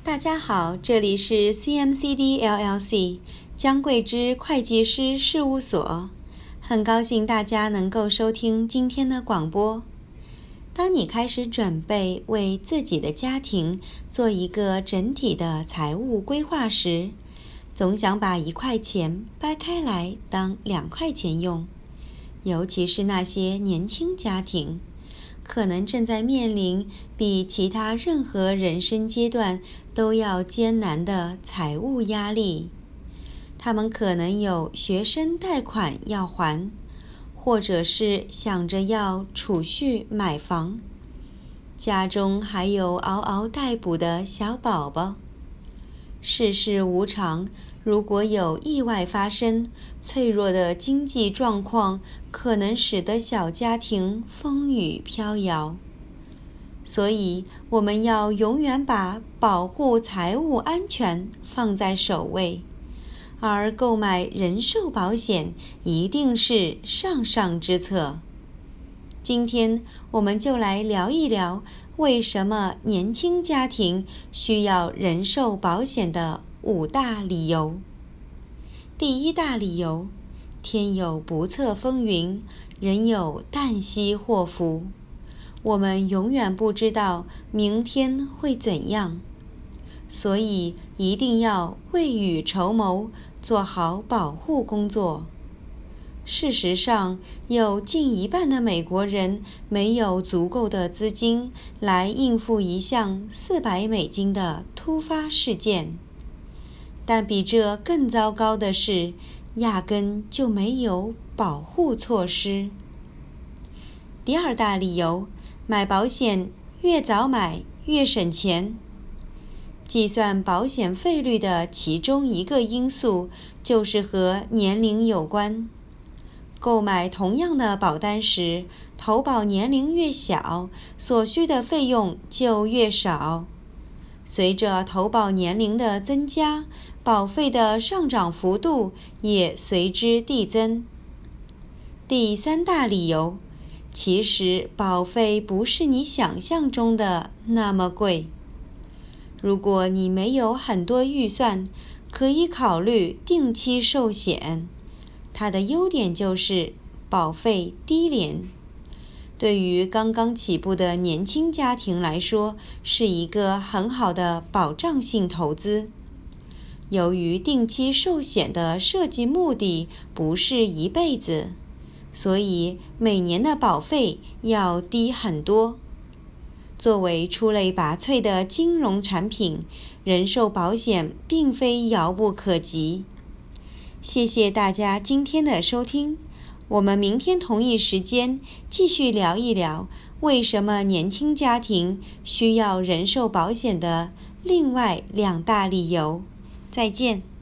大家好，这里是 CMCD LLC 江桂枝会计师事务所，很高兴大家能够收听今天的广播。当你开始准备为自己的家庭做一个整体的财务规划时，总想把1块钱掰开来当2块钱用，尤其是那些年轻家庭，可能正在面临比其他任何人生阶段都要艰难的财务压力。他们可能有学生贷款要还，或者是想着要储蓄买房，家中还有嗷嗷待哺的小宝宝。世事无常，如果有意外发生，脆弱的经济状况可能使得小家庭风雨飘摇。所以，我们要永远把保护财务安全放在首位，而购买人寿保险一定是上上之策。今天我们就来聊一聊为什么年轻家庭需要人寿保险的5大理由。第一大理由，天有不测风云，人有旦夕祸福。我们永远不知道明天会怎样，所以一定要未雨绸缪，做好保护工作。事实上，有近1半的美国人没有足够的资金来应付一项$400的突发事件。但比这更糟糕的是，压根就没有保护措施。第二大理由，买保险越早买越省钱。计算保险费率的其中一个因素就是和年龄有关。购买同样的保单时，投保年龄越小，所需的费用就越少。随着投保年龄的增加，保费的上涨幅度也随之递增。第三大理由，其实保费不是你想象中的那么贵。如果你没有很多预算，可以考虑定期寿险。它的优点就是保费低廉，对于刚刚起步的年轻家庭来说，是一个很好的保障性投资。由于定期寿险的设计目的不是一辈子，所以每年的保费要低很多。作为出类拔萃的金融产品，人寿保险并非遥不可及。谢谢大家今天的收听，我们明天同一时间继续聊一聊为什么年轻家庭需要人寿保险的另外2大理由。再见。